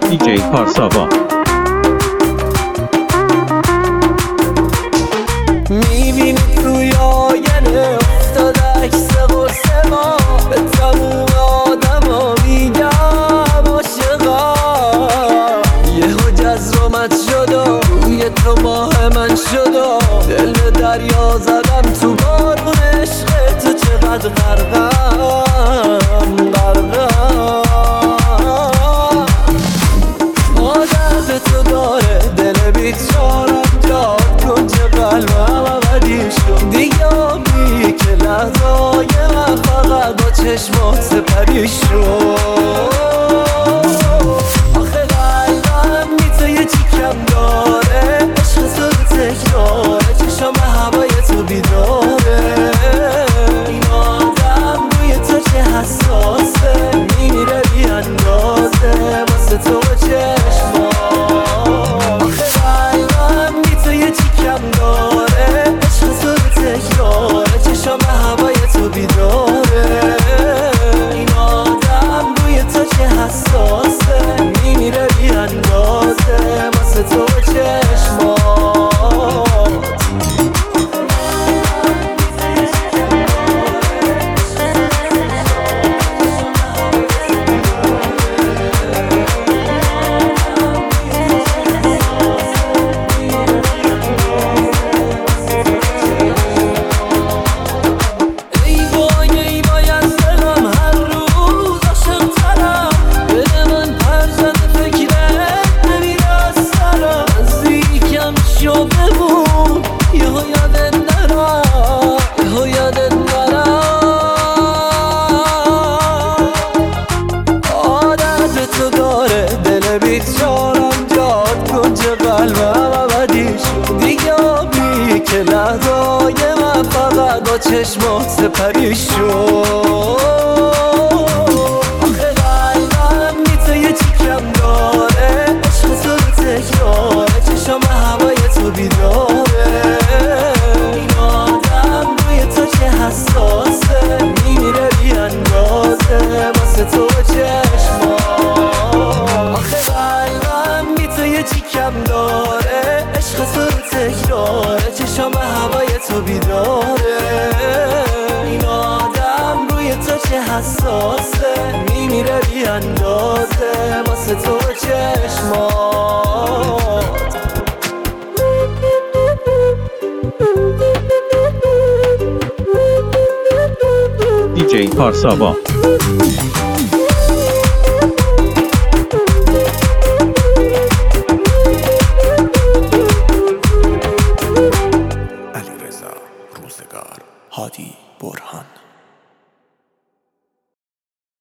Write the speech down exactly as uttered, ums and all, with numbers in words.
دیجی پارسابا. میبینی توی آینه افتاد عکس قرص ما، به تموم آدم ها میگم عاشقا. یهو جزرمت شد و روی تو ماه من شد و دل به دریا زدم تو بارون عشق تو. چقدر غرقم غرقم، عادت تو داره دل بیچارم جاد کن. چه قلبم عوضی شد دیگه آبی که لحظای من فقط با چشمات سپری شد. آخه قلبم بی تو یه چی کم داره، عشق تو رو تکراره، چشم به هوای تو بیداره. این آدم روی تو چه حساسه، میمیره بی اندازه واسه تو با چشمات. آخه قلبم بی تو یه چی کم داره، عشق تو رو تکراره، چشم به هوای تو بیداره. این آدم روی تو چه حساسه، میمیره بی اندازه واسه تو با چشمات. بیچارم جاد کن، چه قلبم عوضی شد دیگه آبی که لحظای من فقط با چشمات سپری شد. آخه قلبم بی تو یه چی کم داره، عشق تو رو تکراره، چشم به هوای تو بیداره. این آدم روی تو چه حساسه، میمیره بی اندازه واسه تو با چشمات. چی کم داره، عشق تو رو تکراره، چشم به هوای تو بیداره. این آدم روی تو چه حساسه، میمیره بی اندازه واسه تو با چشمات. دیجی پارسابا. روزگار هادی برهان.